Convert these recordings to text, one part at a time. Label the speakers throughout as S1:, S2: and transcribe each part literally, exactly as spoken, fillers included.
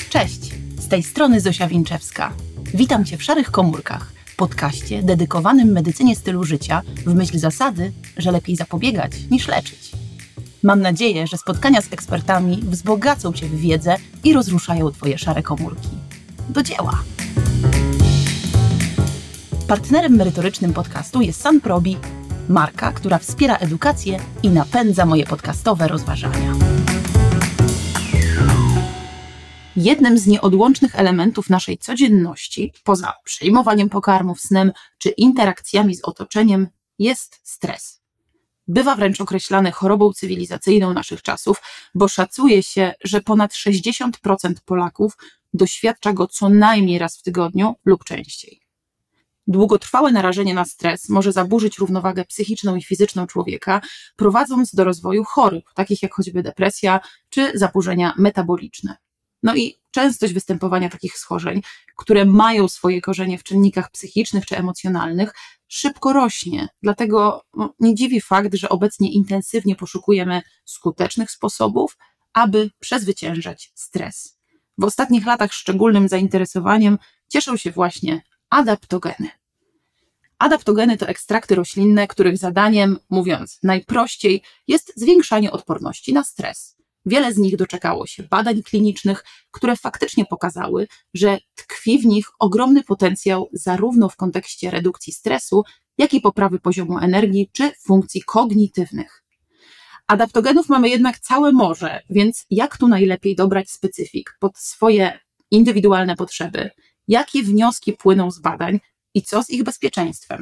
S1: Cześć, z tej strony Zosia Winczewska. Witam Cię w Szarych Komórkach, podcaście dedykowanym medycynie stylu życia w myśl zasady, że lepiej zapobiegać niż leczyć. Mam nadzieję, że spotkania z ekspertami wzbogacą Cię w wiedzę i rozruszają Twoje szare komórki. Do dzieła! Partnerem merytorycznym podcastu jest Sanprobi, marka, która wspiera edukację i napędza moje podcastowe rozważania. Jednym z nieodłącznych elementów naszej codzienności, poza przyjmowaniem pokarmów, snem czy interakcjami z otoczeniem, jest stres. Bywa wręcz określany chorobą cywilizacyjną naszych czasów, bo szacuje się, że ponad sześćdziesiąt procent Polaków doświadcza go co najmniej raz w tygodniu lub częściej. Długotrwałe narażenie na stres może zaburzyć równowagę psychiczną i fizyczną człowieka, prowadząc do rozwoju chorób, takich jak choćby depresja czy zaburzenia metaboliczne. No i częstość występowania takich schorzeń, które mają swoje korzenie w czynnikach psychicznych czy emocjonalnych, szybko rośnie. Dlatego no, nie dziwi fakt, że obecnie intensywnie poszukujemy skutecznych sposobów, aby przezwyciężać stres. W ostatnich latach szczególnym zainteresowaniem cieszą się właśnie adaptogeny. Adaptogeny to ekstrakty roślinne, których zadaniem, mówiąc najprościej, jest zwiększanie odporności na stres. Wiele z nich doczekało się badań klinicznych, które faktycznie pokazały, że tkwi w nich ogromny potencjał zarówno w kontekście redukcji stresu, jak i poprawy poziomu energii czy funkcji kognitywnych. Adaptogenów mamy jednak całe morze, więc jak tu najlepiej dobrać specyfik pod swoje indywidualne potrzeby? Jakie wnioski płyną z badań i co z ich bezpieczeństwem?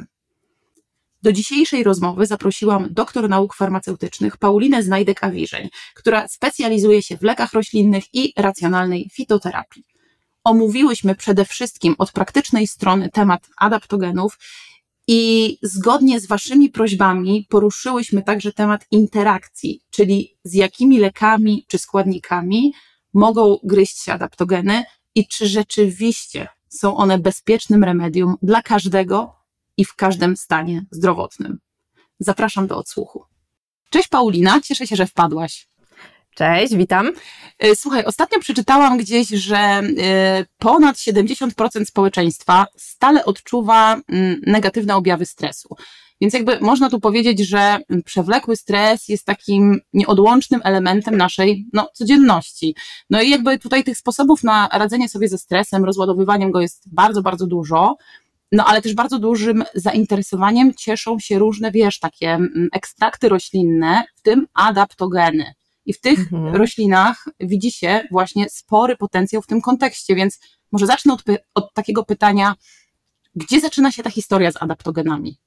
S1: Do dzisiejszej rozmowy zaprosiłam doktor nauk farmaceutycznych Paulinę Znajdek-Awiżeń, która specjalizuje się w lekach roślinnych i racjonalnej fitoterapii. Omówiłyśmy przede wszystkim od praktycznej strony temat adaptogenów i zgodnie z Waszymi prośbami poruszyłyśmy także temat interakcji, czyli z jakimi lekami czy składnikami mogą gryźć się adaptogeny i czy rzeczywiście są one bezpiecznym remedium dla każdego i w każdym stanie zdrowotnym. Zapraszam do odsłuchu. Cześć Paulina, cieszę się, że wpadłaś.
S2: Cześć, witam.
S1: Słuchaj, ostatnio przeczytałam gdzieś, że ponad siedemdziesiąt procent społeczeństwa stale odczuwa negatywne objawy stresu. Więc jakby można tu powiedzieć, że przewlekły stres jest takim nieodłącznym elementem naszej no, codzienności. No i jakby tutaj tych sposobów na radzenie sobie ze stresem, rozładowywaniem go jest bardzo, bardzo dużo. No ale też bardzo dużym zainteresowaniem cieszą się różne, wiesz, takie ekstrakty roślinne, w tym adaptogeny. I w tych mhm. roślinach widzi się właśnie spory potencjał w tym kontekście, więc może zacznę od, od takiego pytania, gdzie zaczyna się ta historia z adaptogenami?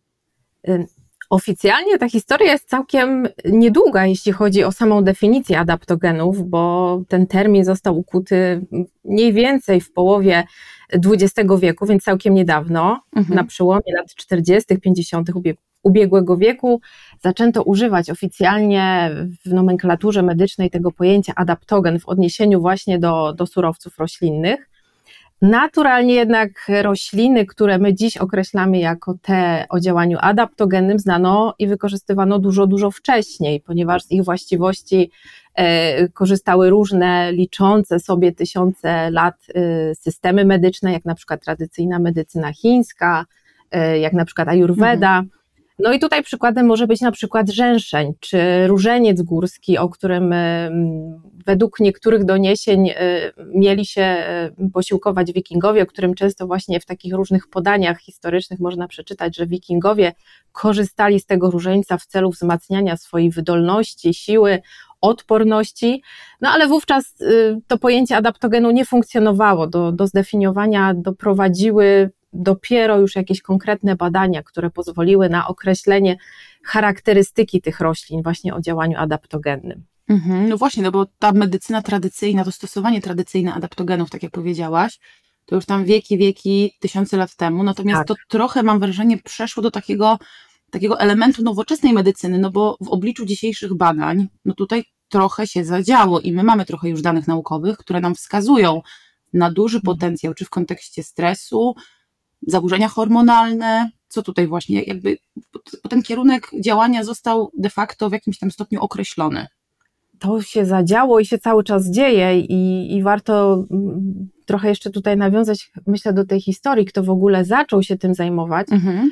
S2: Oficjalnie ta historia jest całkiem niedługa, jeśli chodzi o samą definicję adaptogenów, bo ten termin został ukuty mniej więcej w połowie dwudziestego wieku, więc całkiem niedawno, mhm. na przełomie lat czterdziestych, pięćdziesiątych ubiegłego wieku zaczęto używać oficjalnie w nomenklaturze medycznej tego pojęcia adaptogen w odniesieniu właśnie do, do surowców roślinnych. Naturalnie jednak rośliny, które my dziś określamy jako te o działaniu adaptogennym, znano i wykorzystywano dużo, dużo wcześniej, ponieważ z ich właściwości e, korzystały różne liczące sobie tysiące lat e, systemy medyczne, jak na przykład tradycyjna medycyna chińska, e, jak na przykład ajurweda. Mhm. No i tutaj przykładem może być na przykład rzęszeń, czy różeniec górski, o którym według niektórych doniesień mieli się posiłkować wikingowie, o którym często właśnie w takich różnych podaniach historycznych można przeczytać, że wikingowie korzystali z tego różeńca w celu wzmacniania swojej wydolności, siły, odporności, no ale wówczas to pojęcie adaptogenu nie funkcjonowało, do, do zdefiniowania doprowadziły dopiero już jakieś konkretne badania, które pozwoliły na określenie charakterystyki tych roślin właśnie o działaniu adaptogennym.
S1: Mhm, no właśnie, no bo ta medycyna tradycyjna, to stosowanie tradycyjne adaptogenów, tak jak powiedziałaś, to już tam wieki, wieki, tysiące lat temu, natomiast tak. to trochę, mam wrażenie, przeszło do takiego, takiego elementu nowoczesnej medycyny, no bo w obliczu dzisiejszych badań, no tutaj trochę się zadziało i my mamy trochę już danych naukowych, które nam wskazują na duży potencjał, czy w kontekście stresu, zaburzenia hormonalne, co tutaj właśnie jakby, bo ten kierunek działania został de facto w jakimś tam stopniu określony.
S2: to się zadziało i się cały czas dzieje i, i warto trochę jeszcze tutaj nawiązać, myślę, do tej historii, kto w ogóle zaczął się tym zajmować, mhm.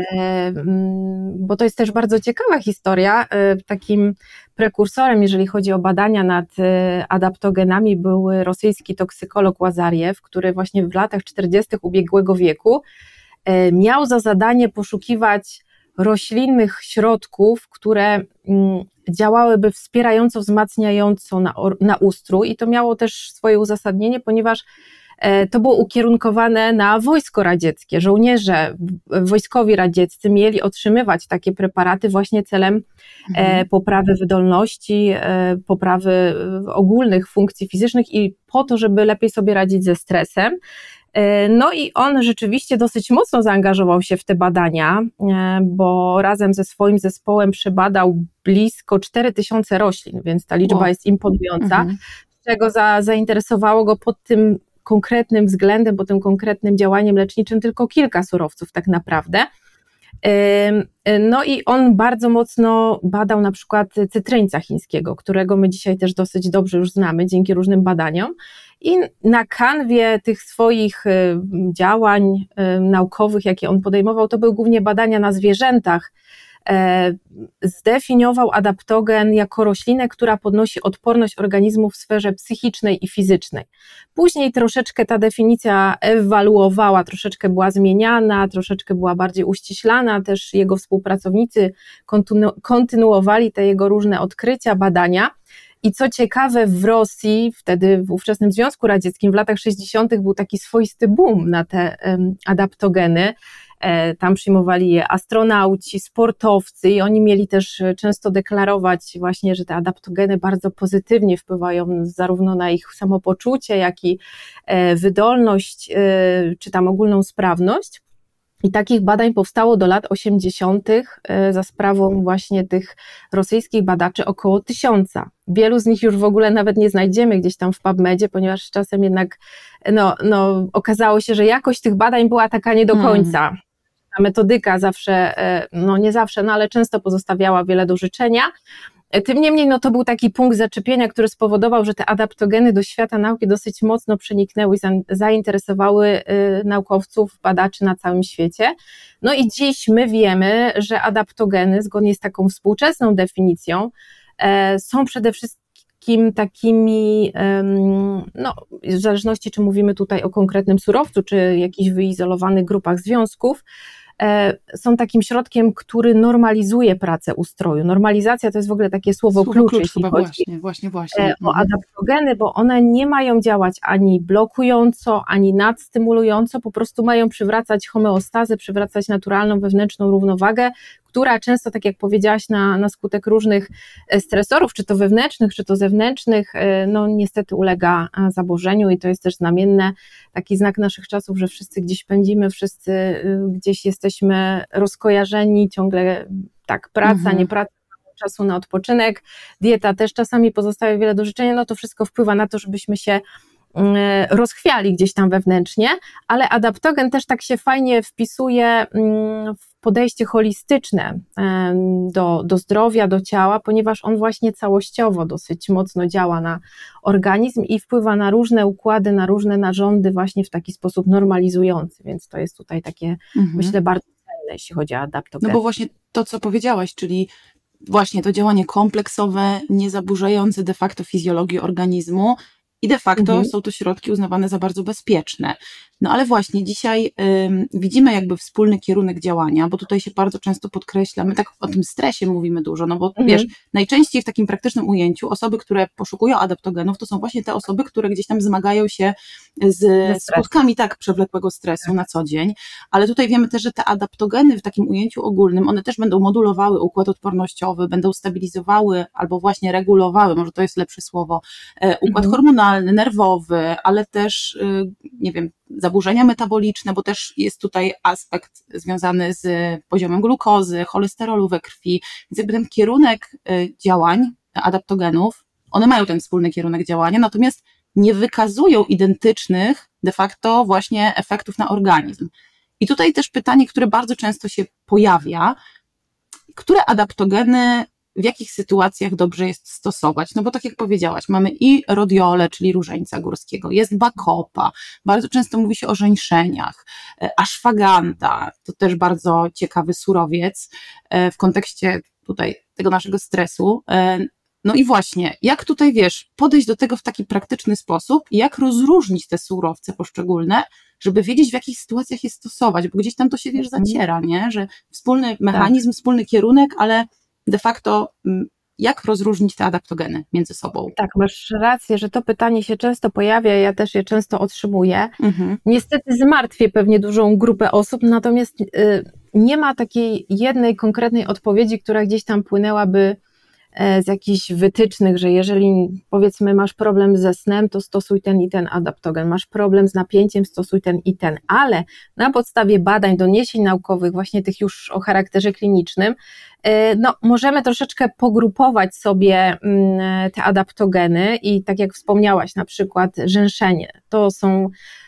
S2: bo to jest też bardzo ciekawa historia. Takim prekursorem, jeżeli chodzi o badania nad adaptogenami, był rosyjski toksykolog Łazarjew, który właśnie w latach czterdziestych ubiegłego wieku miał za zadanie poszukiwać roślinnych środków, które działałyby wspierająco, wzmacniająco na, na ustrój i to miało też swoje uzasadnienie, ponieważ to było ukierunkowane na wojsko radzieckie. Żołnierze wojskowi radzieccy mieli otrzymywać takie preparaty właśnie celem mhm. poprawy wydolności, poprawy ogólnych funkcji fizycznych i po to, żeby lepiej sobie radzić ze stresem. No i on rzeczywiście dosyć mocno zaangażował się w te badania, bo razem ze swoim zespołem przebadał blisko cztery tysiące roślin, więc ta liczba wow. jest imponująca, mhm. czego za, zainteresowało go pod tym konkretnym względem, pod tym konkretnym działaniem leczniczym tylko kilka surowców tak naprawdę. No i on bardzo mocno badał na przykład cytryńca chińskiego, którego my dzisiaj też dosyć dobrze już znamy dzięki różnym badaniom i na kanwie tych swoich działań naukowych, jakie on podejmował, to były głównie badania na zwierzętach, zdefiniował adaptogen jako roślinę, która podnosi odporność organizmu w sferze psychicznej i fizycznej. Później troszeczkę ta definicja ewaluowała, troszeczkę była zmieniana, troszeczkę była bardziej uściślana, też jego współpracownicy kontynu- kontynuowali te jego różne odkrycia, badania. I co ciekawe, w Rosji, wtedy w ówczesnym Związku Radzieckim, w latach sześćdziesiątych był taki swoisty boom na te um, adaptogeny. Tam przyjmowali je astronauci, sportowcy i oni mieli też często deklarować właśnie, że te adaptogeny bardzo pozytywnie wpływają zarówno na ich samopoczucie, jak i wydolność, czy tam ogólną sprawność. I takich badań powstało do lat osiemdziesiątych za sprawą właśnie tych rosyjskich badaczy około tysiąca. Wielu z nich już w ogóle nawet nie znajdziemy gdzieś tam w PubMedzie, ponieważ czasem jednak no, no, okazało się, że jakość tych badań była taka nie do końca. Hmm. Ta metodyka zawsze, no nie zawsze, no ale często pozostawiała wiele do życzenia. Tym niemniej no to był taki punkt zaczepienia, który spowodował, że te adaptogeny do świata nauki dosyć mocno przeniknęły i zainteresowały naukowców, badaczy na całym świecie. No i dziś my wiemy, że adaptogeny, zgodnie z taką współczesną definicją, są przede wszystkim takimi, no w zależności czy mówimy tutaj o konkretnym surowcu, czy jakichś wyizolowanych grupach związków, są takim środkiem, który normalizuje pracę ustroju. Normalizacja to jest w ogóle takie słowo, słowo klucz, klucz jeśli chodzi
S1: właśnie, właśnie, właśnie.
S2: o adaptogeny, bo one nie mają działać ani blokująco, ani nadstymulująco, po prostu mają przywracać homeostazę, przywracać naturalną wewnętrzną równowagę, która często, tak jak powiedziałaś, na, na skutek różnych stresorów, czy to wewnętrznych, czy to zewnętrznych, no niestety ulega zaburzeniu i to jest też znamienne, taki znak naszych czasów, że wszyscy gdzieś pędzimy, wszyscy gdzieś jesteśmy rozkojarzeni, ciągle tak, praca, mhm. nie praca, czasu na odpoczynek, dieta też czasami pozostawia wiele do życzenia, no to wszystko wpływa na to, żebyśmy się rozchwiali gdzieś tam wewnętrznie, ale adaptogen też tak się fajnie wpisuje w podejście holistyczne do, do zdrowia, do ciała, ponieważ on właśnie całościowo dosyć mocno działa na organizm i wpływa na różne układy, na różne narządy właśnie w taki sposób normalizujący, więc to jest tutaj takie, mhm. myślę, bardzo cenne, jeśli chodzi o adaptogen.
S1: No bo właśnie to, co powiedziałaś, czyli właśnie to działanie kompleksowe, niezaburzające de facto fizjologii organizmu, i de facto mhm. są to środki uznawane za bardzo bezpieczne. No ale właśnie dzisiaj ym, widzimy jakby wspólny kierunek działania, bo tutaj się bardzo często podkreśla, my tak o tym stresie mówimy dużo, no bo mhm. wiesz, najczęściej w takim praktycznym ujęciu osoby, które poszukują adaptogenów, to są właśnie te osoby, które gdzieś tam zmagają się z skutkami tak przewlekłego stresu tak. na co dzień, ale tutaj wiemy też, że te adaptogeny w takim ujęciu ogólnym, one też będą modulowały układ odpornościowy, będą stabilizowały albo właśnie regulowały, może to jest lepsze słowo, e, układ mhm. hormonalny, nerwowy, ale też, y, nie wiem, zaburzenia metaboliczne, bo też jest tutaj aspekt związany z poziomem glukozy, cholesterolu we krwi, więc jakby ten kierunek działań adaptogenów, one mają ten wspólny kierunek działania, natomiast nie wykazują identycznych de facto właśnie efektów na organizm. I tutaj też pytanie, które bardzo często się pojawia, które adaptogeny w jakich sytuacjach dobrze jest stosować. No bo tak jak powiedziałaś, mamy i rodiolę, czyli różańca górskiego, jest bacopa, bardzo często mówi się o żeńszeniach, ashwagandha, to też bardzo ciekawy surowiec w kontekście tutaj tego naszego stresu. No i właśnie, jak tutaj, wiesz, podejść do tego w taki praktyczny sposób i jak rozróżnić te surowce poszczególne, żeby wiedzieć, w jakich sytuacjach je stosować, bo gdzieś tam to się, wiesz, zaciera, nie? Że wspólny mechanizm, tak. wspólny kierunek, ale de facto jak rozróżnić te adaptogeny między sobą?
S2: Tak, masz rację, że to pytanie się często pojawia, ja też je często otrzymuję. Mhm. Niestety zmartwię pewnie dużą grupę osób, natomiast y, nie ma takiej jednej konkretnej odpowiedzi, która gdzieś tam płynęłaby z jakichś wytycznych, że jeżeli powiedzmy masz problem ze snem, to stosuj ten i ten adaptogen, masz problem z napięciem, stosuj ten i ten, ale na podstawie badań, doniesień naukowych, właśnie tych już o charakterze klinicznym, no możemy troszeczkę pogrupować sobie te adaptogeny i tak jak wspomniałaś, na przykład żeńszenie, to są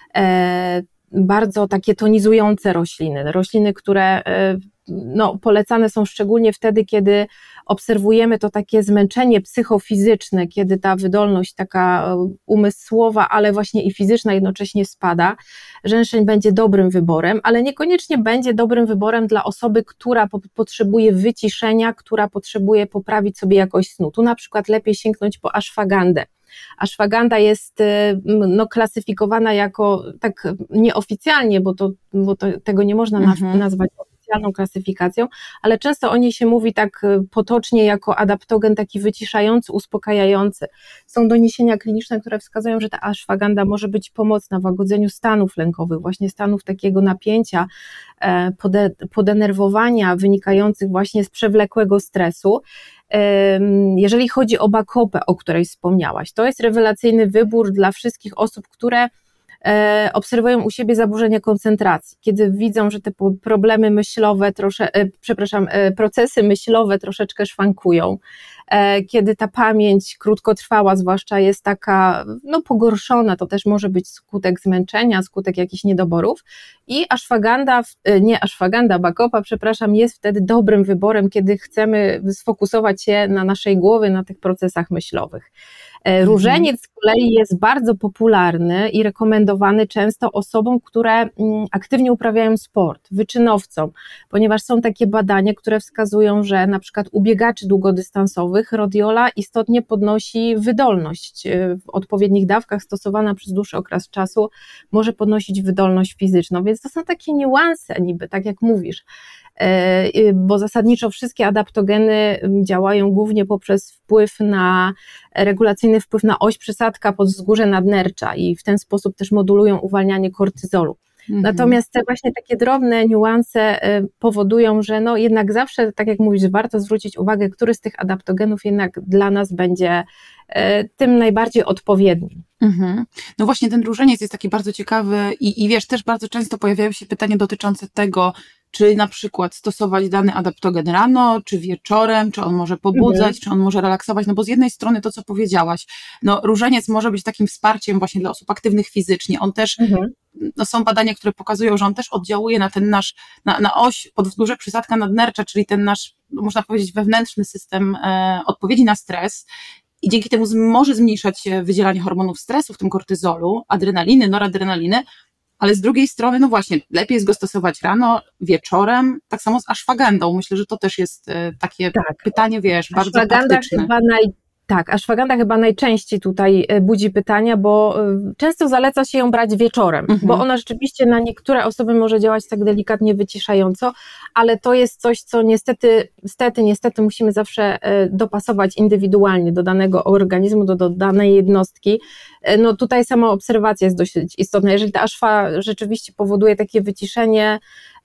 S2: bardzo takie tonizujące rośliny, rośliny, które no, polecane są szczególnie wtedy, kiedy obserwujemy to takie zmęczenie psychofizyczne, kiedy ta wydolność taka umysłowa, ale właśnie i fizyczna jednocześnie spada. Żeńszeń będzie dobrym wyborem, ale niekoniecznie będzie dobrym wyborem dla osoby, która po- potrzebuje wyciszenia, która potrzebuje poprawić sobie jakość snu. Tu na przykład lepiej sięgnąć po ashwagandę. Ashwagandha jest no, klasyfikowana jako, tak nieoficjalnie, bo, to, bo to, tego nie można mhm. nazwać oficjalną klasyfikacją, ale często o niej się mówi tak potocznie jako adaptogen taki wyciszający, uspokajający. Są doniesienia kliniczne, które wskazują, że ta ashwagandha może być pomocna w łagodzeniu stanów lękowych, właśnie stanów takiego napięcia, pode, podenerwowania wynikających właśnie z przewlekłego stresu. Jeżeli chodzi o bakopę, o której wspomniałaś, to jest rewelacyjny wybór dla wszystkich osób, które obserwują u siebie zaburzenia koncentracji, kiedy widzą, że te problemy myślowe, trosze, przepraszam, procesy myślowe troszeczkę szwankują, kiedy ta pamięć krótkotrwała zwłaszcza jest taka no, pogorszona, to też może być skutek zmęczenia, skutek jakichś niedoborów i ashwagandha, nie ashwagandha, bacopa, przepraszam, jest wtedy dobrym wyborem, kiedy chcemy sfokusować się na naszej głowie, na tych procesach myślowych. Różeniec z kolei jest bardzo popularny i rekomendowany często osobom, które aktywnie uprawiają sport, wyczynowcom, ponieważ są takie badania, które wskazują, że na przykład u biegaczy długodystansowych rodiola istotnie podnosi wydolność. W odpowiednich dawkach stosowana przez dłuższy okres czasu może podnosić wydolność fizyczną, więc to są takie niuanse niby, tak jak mówisz, bo zasadniczo wszystkie adaptogeny działają głównie poprzez wpływ na, regulacyjny wpływ na oś przysadka podzwzgórze nadnercza i w ten sposób też modulują uwalnianie kortyzolu. Mhm. Natomiast te właśnie takie drobne niuanse powodują, że no jednak zawsze, tak jak mówisz, warto zwrócić uwagę, który z tych adaptogenów jednak dla nas będzie tym najbardziej odpowiednim.
S1: Mhm. No właśnie ten różeniec jest taki bardzo ciekawy i, i wiesz, też bardzo często pojawiają się pytania dotyczące tego, czy na przykład stosować dany adaptogen rano, czy wieczorem, czy on może pobudzać, mhm. czy on może relaksować, no bo z jednej strony to, co powiedziałaś, no różeniec może być takim wsparciem właśnie dla osób aktywnych fizycznie, on też, mhm. no są badania, które pokazują, że on też oddziałuje na ten nasz, na, na oś podwzgórze przysadka nadnercza, czyli ten nasz, można powiedzieć, wewnętrzny system e, odpowiedzi na stres. I dzięki temu może zmniejszać wydzielanie hormonów stresu, w tym kortyzolu, adrenaliny, noradrenaliny, ale z drugiej strony, no właśnie, lepiej jest go stosować rano, wieczorem, tak samo z ashwagandą. Myślę, że to też jest takie tak. pytanie, wiesz, bardzo praktyczne.
S2: Chyba naj... Tak, ashwagandha chyba najczęściej tutaj budzi pytania, bo często zaleca się ją brać wieczorem, mhm. bo ona rzeczywiście na niektóre osoby może działać tak delikatnie wyciszająco, ale to jest coś, co niestety, niestety, niestety musimy zawsze dopasować indywidualnie do danego organizmu, do, do danej jednostki. No tutaj sama obserwacja jest dość istotna. Jeżeli ta ashwa rzeczywiście powoduje takie wyciszenie,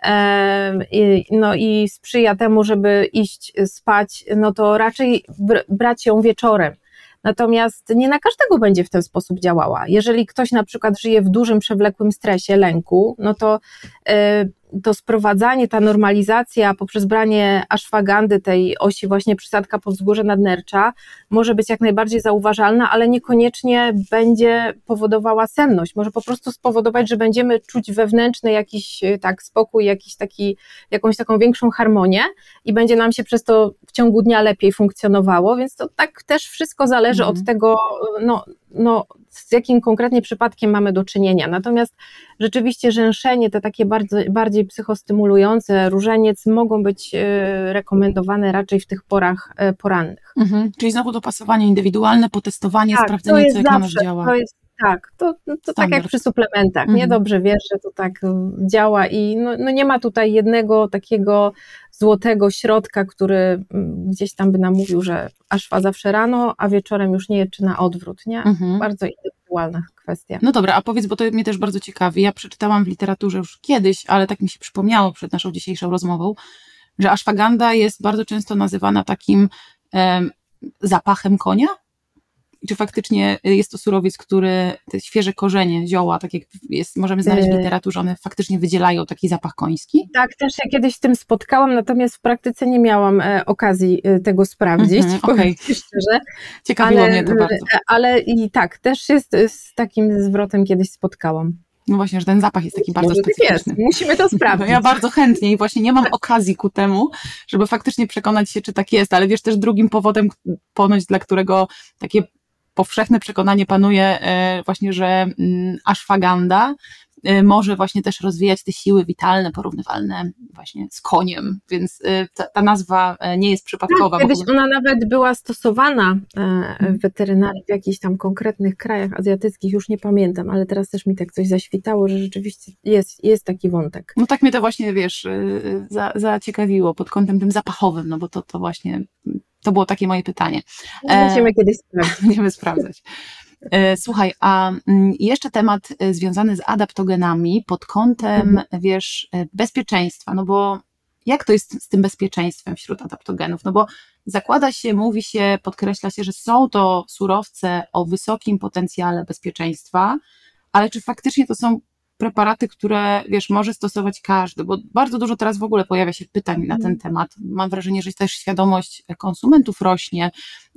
S2: no i sprzyja temu, żeby iść spać, no to raczej brać ją wieczorem. Natomiast nie na każdego będzie w ten sposób działała. Jeżeli ktoś na przykład żyje w dużym, przewlekłym stresie, lęku, no to to sprowadzanie, ta normalizacja poprzez branie aszwagandy, tej osi właśnie przysadka powzgórze nadnercza, może być jak najbardziej zauważalna, ale niekoniecznie będzie powodowała senność. Może po prostu spowodować, że będziemy czuć wewnętrzny jakiś tak spokój, jakiś taki, jakąś taką większą harmonię i będzie nam się przez to w ciągu dnia lepiej funkcjonowało, więc to tak też wszystko zależy
S1: Mhm.
S2: od tego, no, no, z jakim konkretnie przypadkiem mamy do czynienia. Natomiast rzeczywiście rzęszenie, te takie bardzo, bardziej psychostymulujące, różeniec mogą być rekomendowane raczej w tych porach porannych.
S1: Mhm. Czyli znowu dopasowanie indywidualne, potestowanie,
S2: tak,
S1: sprawdzenie, co jak
S2: zawsze,
S1: na nas działa.
S2: To jest tak, to, to tak jak przy suplementach,
S1: mhm.
S2: nie? Dobrze wiesz, że to tak działa i no, no nie ma tutaj jednego takiego złotego środka, który gdzieś tam by nam mówił, że aszwa zawsze rano, a wieczorem już nie, czy na odwrót, nie? Mhm. Bardzo indywidualna kwestia.
S1: No dobra, a powiedz, bo to mnie też bardzo ciekawi, ja przeczytałam w literaturze już kiedyś, ale tak mi się przypomniało przed naszą dzisiejszą rozmową, że aszwaganda jest bardzo często nazywana takim um, zapachem konia. I czy faktycznie jest to surowiec, który, te świeże korzenie, zioła, tak jak jest, możemy znaleźć w literaturze, one faktycznie wydzielają taki zapach koński?
S2: Tak, też się kiedyś z tym spotkałam, natomiast w praktyce nie miałam e, okazji e, tego sprawdzić, mm-hmm, powiem okay. szczerze.
S1: Ciekawiło ale, mnie to bardzo.
S2: E, ale i tak, też się z, z takim zwrotem kiedyś spotkałam.
S1: No właśnie, że ten zapach jest taki bardzo
S2: Może
S1: specyficzny.
S2: Jest. Musimy to sprawdzić.
S1: No ja bardzo chętnie i właśnie nie mam okazji ku temu, żeby faktycznie przekonać się, czy tak jest, ale wiesz, też drugim powodem ponoć, dla którego takie powszechne przekonanie panuje właśnie, że aszwaganda może właśnie też rozwijać te siły witalne, porównywalne właśnie z koniem, więc ta, ta nazwa nie jest przypadkowa.
S2: Tak, kiedyś ona nawet była stosowana w weterynarii w jakichś tam konkretnych krajach azjatyckich, już nie pamiętam, ale teraz też mi tak coś zaświtało, że rzeczywiście jest, jest taki wątek.
S1: No tak mnie to właśnie, wiesz, za, zaciekawiło pod kątem tym zapachowym, no bo to, to właśnie, to było takie moje pytanie.
S2: Musimy e, kiedyś sprawdzić.
S1: Będziemy sprawdzać. Słuchaj, a jeszcze temat związany z adaptogenami pod kątem, mhm. wiesz, bezpieczeństwa, no bo jak to jest z tym bezpieczeństwem wśród adaptogenów? No bo zakłada się, mówi się, podkreśla się, że są to surowce o wysokim potencjale bezpieczeństwa, ale czy faktycznie to są preparaty, które, wiesz, może stosować każdy, bo bardzo dużo teraz w ogóle pojawia się pytań na ten temat. Mam wrażenie, że też świadomość konsumentów rośnie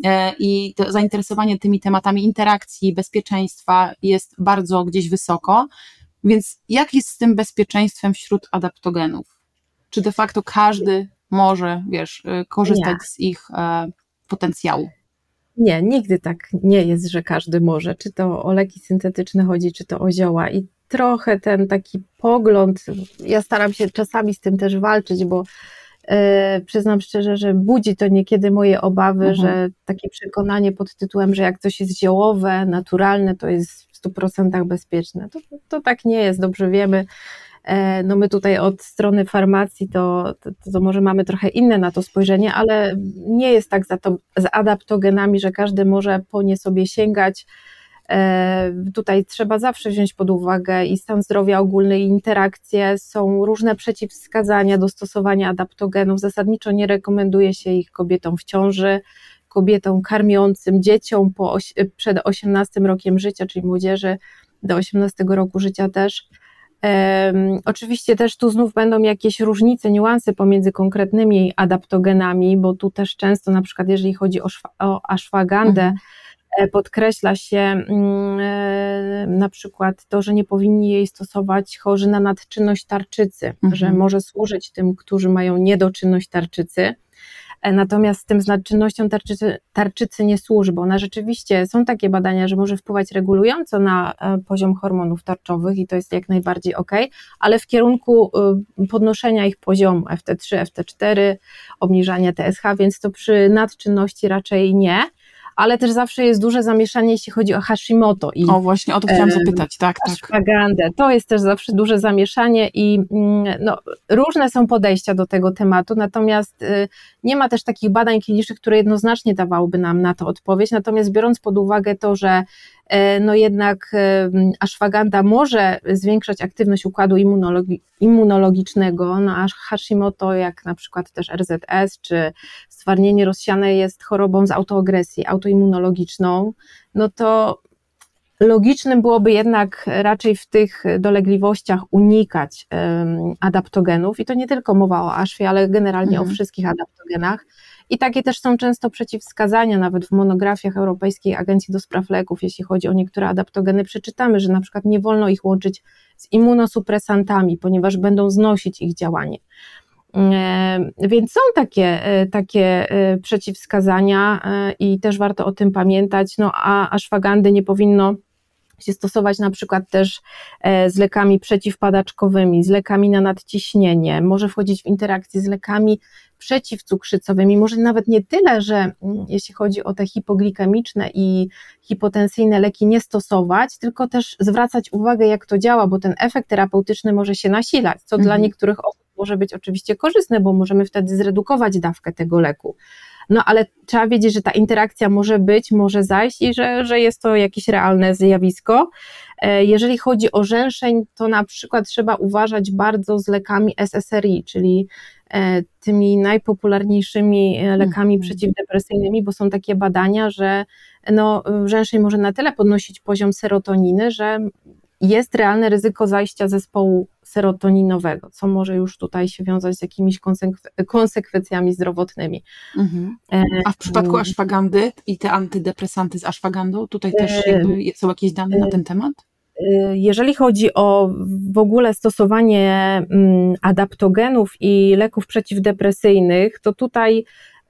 S1: i to zainteresowanie tymi tematami interakcji, bezpieczeństwa jest bardzo gdzieś wysoko, więc jak jest z tym bezpieczeństwem wśród adaptogenów? Czy de facto każdy może, wiesz, korzystać nie. z ich potencjału?
S2: Nie, nigdy tak nie jest, że każdy może, czy to o leki syntetyczne chodzi, czy to o zioła i trochę ten taki pogląd, ja staram się czasami z tym też walczyć, bo e, przyznam szczerze, że budzi to niekiedy moje obawy, mhm. że takie przekonanie pod tytułem, że jak coś jest ziołowe, naturalne, to jest w stu procentach bezpieczne. To, to tak nie jest, dobrze wiemy. E, no my tutaj od strony farmacji to, to, to może mamy trochę inne na to spojrzenie, ale nie jest tak za to, z adaptogenami, że każdy może po nie sobie sięgać. Tutaj trzeba zawsze wziąć pod uwagę i stan zdrowia ogólny, i interakcje, są różne przeciwwskazania do stosowania adaptogenów, zasadniczo nie rekomenduje się ich kobietom w ciąży, kobietom karmiącym, dzieciom po, przed osiemnastym rokiem życia, czyli młodzieży do osiemnastego roku życia też. Um, oczywiście też tu znów będą jakieś różnice, niuanse pomiędzy konkretnymi adaptogenami, bo tu też często na przykład jeżeli chodzi o, szwa, o aszwagandę, mhm. podkreśla się na przykład to, że nie powinni jej stosować chorzy na nadczynność tarczycy, mhm. że może służyć tym, którzy mają niedoczynność tarczycy, natomiast z tym z nadczynnością tarczycy, tarczycy nie służy, bo ona rzeczywiście, są takie badania, że może wpływać regulująco na poziom hormonów tarczowych i to jest jak najbardziej ok, ale w kierunku podnoszenia ich poziomu F T trzy, F T cztery, obniżania T S H, więc to przy nadczynności raczej nie. Ale też zawsze jest duże zamieszanie, jeśli chodzi o Hashimoto. I,
S1: o, właśnie o to chciałam zapytać, tak, tak.
S2: Ashwagandę. To jest też zawsze duże zamieszanie i no, różne są podejścia do tego tematu, natomiast y, nie ma też takich badań klinicznych, które jednoznacznie dawałyby nam na to odpowiedź, natomiast biorąc pod uwagę to, że y, no jednak y, ashwaganda może zwiększać aktywność układu immunologi- immunologicznego, no a Hashimoto, jak na przykład też R Z S, czy stwardnienie rozsiane jest chorobą z autoagresji, autoimmunologiczną, no to Logicznym byłoby jednak raczej w tych dolegliwościach unikać um, adaptogenów i to nie tylko mowa o aszwie, ale generalnie mhm. o wszystkich adaptogenach. I takie też są często przeciwwskazania, nawet w monografiach Europejskiej Agencji do Spraw Leków, jeśli chodzi o niektóre adaptogeny, przeczytamy, że na przykład nie wolno ich łączyć z immunosupresantami, ponieważ będą znosić ich działanie. Więc są takie, takie przeciwwskazania i też warto o tym pamiętać, no a aszwagandy nie powinno się stosować na przykład też z lekami przeciwpadaczkowymi, z lekami na nadciśnienie, może wchodzić w interakcję z lekami przeciwcukrzycowymi, może nawet nie tyle, że jeśli chodzi o te hipoglikemiczne i hipotensyjne leki nie stosować, tylko też zwracać uwagę, jak to działa, bo ten efekt terapeutyczny może się nasilać, co mhm. dla niektórych osób może być oczywiście korzystne, bo możemy wtedy zredukować dawkę tego leku. No ale trzeba wiedzieć, że ta interakcja może być, może zajść i że, że jest to jakieś realne zjawisko. Jeżeli chodzi o żęszeń, to na przykład trzeba uważać bardzo z lekami S S R I, czyli tymi najpopularniejszymi lekami mm. przeciwdepresyjnymi, bo są takie badania, że no, żęszeń może na tyle podnosić poziom serotoniny, że jest realne ryzyko zajścia zespołu serotoninowego, co może już tutaj się wiązać z jakimiś konsekwe- konsekwencjami zdrowotnymi. Mhm.
S1: A w przypadku aszwagandy i te antydepresanty z aszwagandą, tutaj też jakby są jakieś dane na ten temat?
S2: Jeżeli chodzi o w ogóle stosowanie adaptogenów i leków przeciwdepresyjnych, to tutaj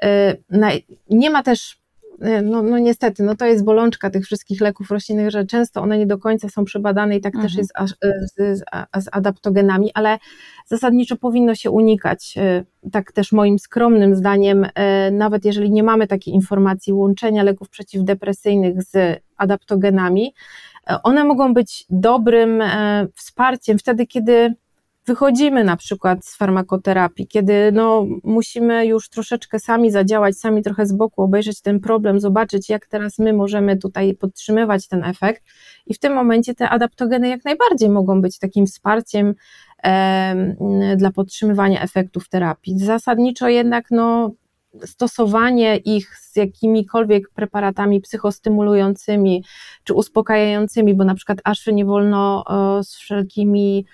S2: nie ma też No, no niestety, no to jest bolączka tych wszystkich leków roślinnych, że często one nie do końca są przebadane i tak mhm. też jest z, z, z adaptogenami, ale zasadniczo powinno się unikać, tak też moim skromnym zdaniem, nawet jeżeli nie mamy takiej informacji, łączenia leków przeciwdepresyjnych z adaptogenami. One mogą być dobrym wsparciem wtedy, kiedy wychodzimy na przykład z farmakoterapii, kiedy no, musimy już troszeczkę sami zadziałać, sami trochę z boku obejrzeć ten problem, zobaczyć, jak teraz my możemy tutaj podtrzymywać ten efekt i w tym momencie te adaptogeny jak najbardziej mogą być takim wsparciem e, dla podtrzymywania efektów terapii. Zasadniczo jednak no, stosowanie ich z jakimikolwiek preparatami psychostymulującymi czy uspokajającymi, bo na przykład aszwy nie wolno e, z wszelkimi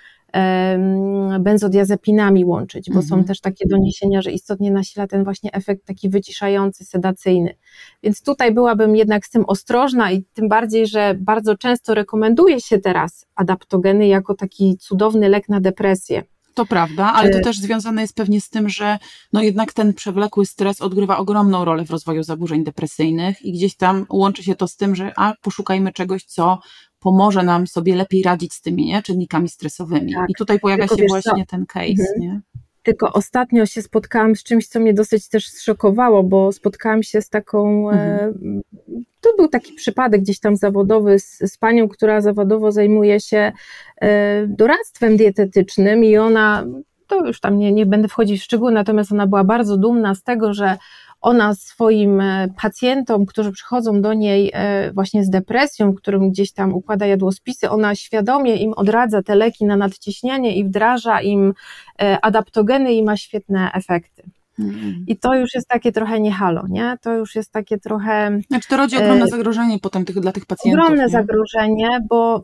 S2: benzodiazepinami łączyć, bo mhm. są też takie doniesienia, że istotnie nasila ten właśnie efekt taki wyciszający, sedacyjny. Więc tutaj byłabym jednak z tym ostrożna i tym bardziej, że bardzo często rekomenduje się teraz adaptogeny jako taki cudowny lek na depresję.
S1: To prawda, ale to też związane jest pewnie z tym, że no jednak ten przewlekły stres odgrywa ogromną rolę w rozwoju zaburzeń depresyjnych i gdzieś tam łączy się to z tym, że a poszukajmy czegoś, co pomoże nam sobie lepiej radzić z tymi nie, czynnikami stresowymi. Tak. I tutaj pojawia Tylko się właśnie co? ten case. Mhm. Nie?
S2: Tylko ostatnio się spotkałam z czymś, co mnie dosyć też zszokowało, bo spotkałam się z taką, mhm. e, to był taki przypadek gdzieś tam zawodowy z, z panią, która zawodowo zajmuje się e, doradztwem dietetycznym i ona, to już tam nie, nie będę wchodzić w szczegóły, natomiast ona była bardzo dumna z tego, że ona swoim pacjentom, którzy przychodzą do niej właśnie z depresją, którym gdzieś tam układa jadłospisy, ona świadomie im odradza te leki na nadciśnienie i wdraża im adaptogeny i ma świetne efekty. Mm. I to już jest takie trochę nie halo, nie? To już jest takie trochę...
S1: Znaczy to rodzi ogromne zagrożenie potem tych, dla tych pacjentów.
S2: Ogromne
S1: nie?
S2: zagrożenie, bo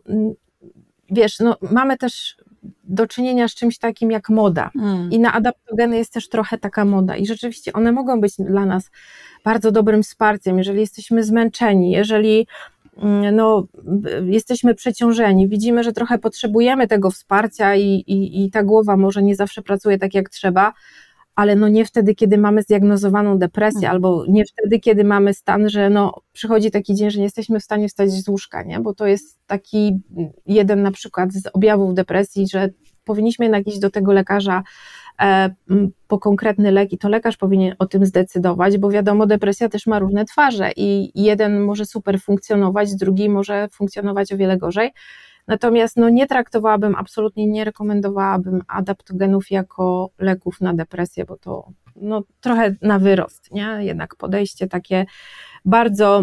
S2: wiesz, no mamy też do czynienia z czymś takim jak moda mm. i na adaptogeny jest też trochę taka moda i rzeczywiście one mogą być dla nas bardzo dobrym wsparciem, jeżeli jesteśmy zmęczeni, jeżeli no, jesteśmy przeciążeni, widzimy, że trochę potrzebujemy tego wsparcia i, i, i ta głowa może nie zawsze pracuje tak jak trzeba, ale no nie wtedy, kiedy mamy zdiagnozowaną depresję, mm. albo nie wtedy, kiedy mamy stan, że no przychodzi taki dzień, że nie jesteśmy w stanie wstać z łóżka, nie? Bo to jest taki jeden na przykład z objawów depresji, że powinniśmy jednak iść do tego lekarza e, po konkretny lek i to lekarz powinien o tym zdecydować, bo wiadomo, depresja też ma różne twarze i jeden może super funkcjonować, drugi może funkcjonować o wiele gorzej. Natomiast no, nie traktowałabym, absolutnie nie rekomendowałabym adaptogenów jako leków na depresję, bo to no, trochę na wyrost, nie? Jednak podejście takie bardzo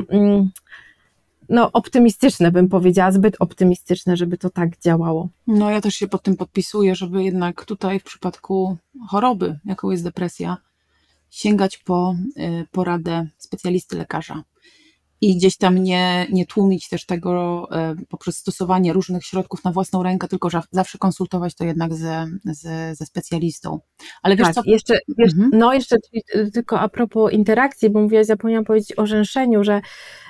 S2: no, optymistyczne, bym powiedziała, zbyt optymistyczne, żeby to tak działało.
S1: No ja też się pod tym podpisuję, żeby jednak tutaj w przypadku choroby, jaką jest depresja, sięgać po y, poradę specjalisty lekarza. I gdzieś tam nie, nie tłumić też tego e, poprzez stosowanie różnych środków na własną rękę, tylko że zawsze konsultować to jednak ze, ze, ze specjalistą. Ale wiesz
S2: Tak,
S1: co?
S2: jeszcze, wiesz,
S1: Mhm.
S2: no jeszcze tylko a propos interakcji, bo mówiłaś, zapomniałam powiedzieć o rzęszeniu, że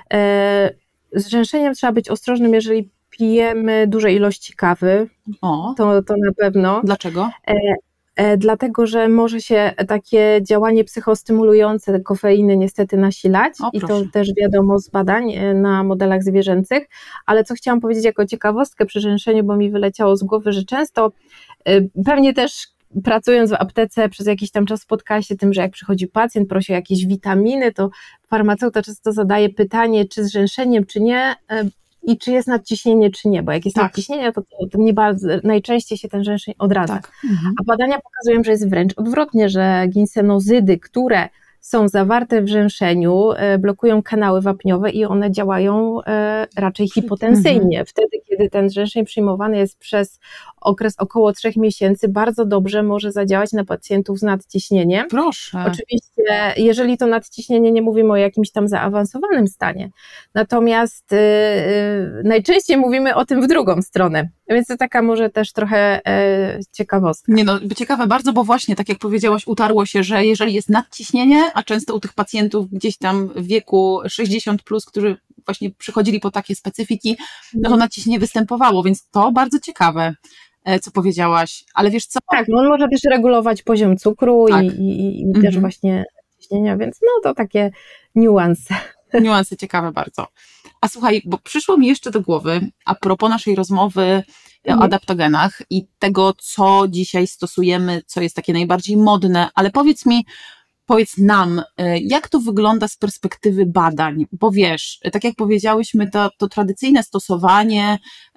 S2: e, z rzęszeniem trzeba być ostrożnym, jeżeli pijemy duże ilości kawy,
S1: O,
S2: to, to na pewno.
S1: dlaczego?
S2: E, e, dlatego, że może się takie działanie psychostymulujące kofeiny niestety nasilać
S1: O,
S2: i to
S1: proszę.
S2: też wiadomo z badań e, na modelach zwierzęcych, ale co chciałam powiedzieć jako ciekawostkę przy rzęszeniu, bo mi wyleciało z głowy, że często e, pewnie też pracując w aptece przez jakiś tam czas spotkała się tym, że jak przychodzi pacjent, prosi o jakieś witaminy, to farmaceuta często zadaje pytanie, czy z rzęszeniem, czy nie, e, i czy jest nadciśnienie, czy nie, bo jak jest
S1: Tak.
S2: nadciśnienie, to, to nie bardzo, najczęściej się ten rzęszeń odradza.
S1: Tak. Mhm.
S2: A badania pokazują, że jest wręcz odwrotnie, że ginsenozydy, które są zawarte w rzęszeniu, e, blokują kanały wapniowe i one działają e, raczej hipotensyjnie.
S1: Mhm.
S2: Wtedy, kiedy ten rzęszeń przyjmowany jest przez okres około trzech miesięcy, bardzo dobrze może zadziałać na pacjentów z nadciśnieniem.
S1: Proszę.
S2: Oczywiście, jeżeli to nadciśnienie, nie mówimy o jakimś tam zaawansowanym stanie, natomiast yy, yy, najczęściej mówimy o tym w drugą stronę, więc to taka może też trochę yy, ciekawostka.
S1: Nie no, ciekawe bardzo, bo właśnie, tak jak powiedziałaś, utarło się, że jeżeli jest nadciśnienie, a często u tych pacjentów gdzieś tam w wieku sześćdziesiąt plus, którzy właśnie przychodzili po takie specyfiki, no to nadciśnienie występowało, więc to bardzo ciekawe, co powiedziałaś, ale wiesz co?
S2: Tak, no on może też regulować poziom cukru
S1: Tak.
S2: i, i, i
S1: Mhm.
S2: też właśnie ciśnienia, więc no to takie niuanse.
S1: Niuanse ciekawe bardzo. A słuchaj, bo przyszło mi jeszcze do głowy, a propos naszej rozmowy
S2: Mhm.
S1: o adaptogenach i tego, co dzisiaj stosujemy, co jest takie najbardziej modne, ale powiedz mi, powiedz nam, jak to wygląda z perspektywy badań, bo wiesz, tak jak powiedziałyśmy, to, to tradycyjne stosowanie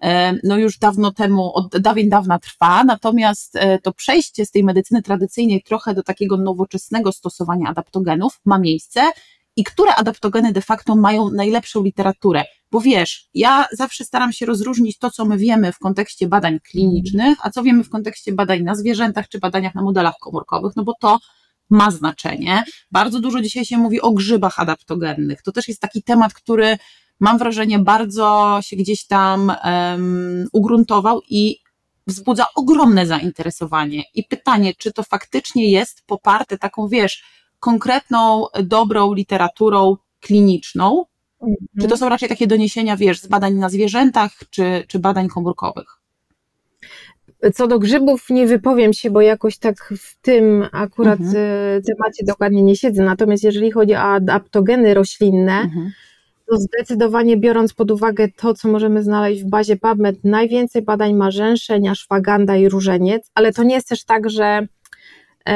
S1: no już dawno temu, od dawien dawna trwa, natomiast to przejście z tej medycyny tradycyjnej trochę do takiego nowoczesnego stosowania adaptogenów ma miejsce i które adaptogeny de facto mają najlepszą literaturę, bo wiesz, ja zawsze staram się rozróżnić to, co my wiemy w kontekście badań klinicznych, a co wiemy w kontekście badań na zwierzętach czy badaniach na modelach komórkowych, no bo to ma znaczenie. Bardzo dużo dzisiaj się mówi o grzybach adaptogennych. To też jest taki temat, który mam wrażenie bardzo się gdzieś tam um, ugruntował i wzbudza ogromne zainteresowanie. I pytanie, czy to faktycznie jest poparte taką, wiesz, konkretną, dobrą literaturą kliniczną, mhm. czy to są raczej takie doniesienia, wiesz, z badań na zwierzętach, czy, czy badań komórkowych?
S2: Co do grzybów nie wypowiem się, bo jakoś tak w tym akurat mhm. temacie dokładnie nie siedzę, natomiast jeżeli chodzi o adaptogeny roślinne, mhm. to zdecydowanie biorąc pod uwagę to, co możemy znaleźć w bazie PubMed, najwięcej badań ma rzęszeń, ashwaganda i różeniec, ale to nie jest też tak, że e,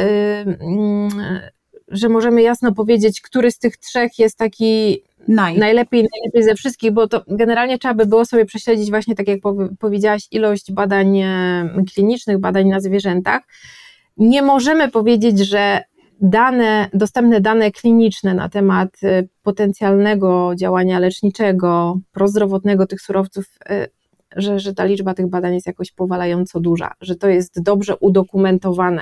S2: e, że możemy jasno powiedzieć, który z tych trzech jest taki Naj. najlepiej, najlepiej ze wszystkich, bo to generalnie trzeba by było sobie prześledzić właśnie, tak jak powiedziałaś, ilość badań klinicznych, badań na zwierzętach. Nie możemy powiedzieć, że dane, dostępne dane kliniczne na temat potencjalnego działania leczniczego, prozdrowotnego tych surowców, że, że ta liczba tych badań jest jakoś powalająco duża, że to jest dobrze udokumentowane.